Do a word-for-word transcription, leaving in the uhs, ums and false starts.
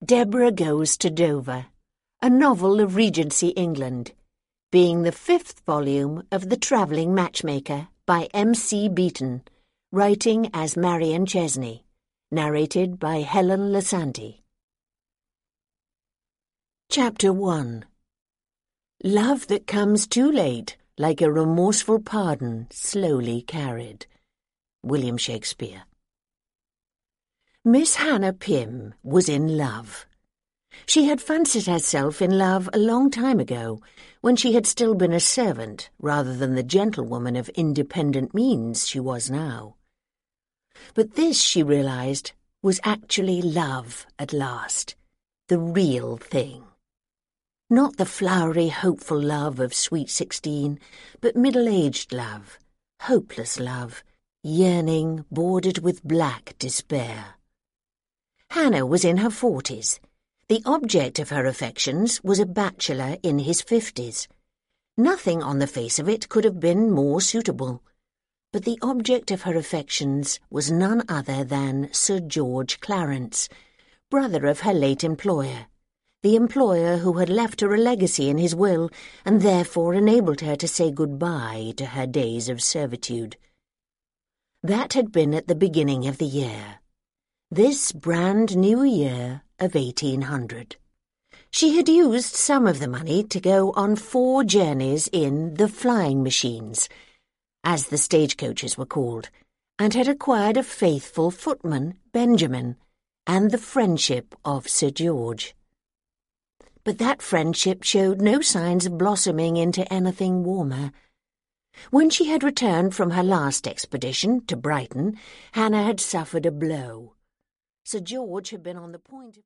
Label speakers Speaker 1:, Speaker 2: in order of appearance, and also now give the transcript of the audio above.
Speaker 1: Deborah Goes to Dover, a novel of Regency England, being the fifth volume of The Travelling Matchmaker by M C Beaton, writing as Marion Chesney, narrated by Helen Lasanti. Chapter one. Love that comes too late, like a remorseful pardon slowly carried. William Shakespeare. Miss Hannah Pym was in love. She had fancied herself in love a long time ago, when she had still been a servant rather than the gentlewoman of independent means she was now. But this, she realized, was actually love at last, the real thing. Not the flowery, hopeful love of sweet sixteen, but middle-aged love, hopeless love, yearning bordered with black despair. Hannah was in her forties. The object of her affections was a bachelor in his fifties. Nothing on the face of it could have been more suitable. But the object of her affections was none other than Sir George Clarence, brother of her late employer, the employer who had left her a legacy in his will and therefore enabled her to say good-bye to her days of servitude. That had been at the beginning of the year. This brand new year of eighteen hundred. She had used some of the money to go on four journeys in the flying machines, as the stagecoaches were called, and had acquired a faithful footman, Benjamin, and the friendship of Sir George. But that friendship showed no signs of blossoming into anything warmer. When she had returned from her last expedition to Brighton, Hannah had suffered a blow. Sir George had been on the point of...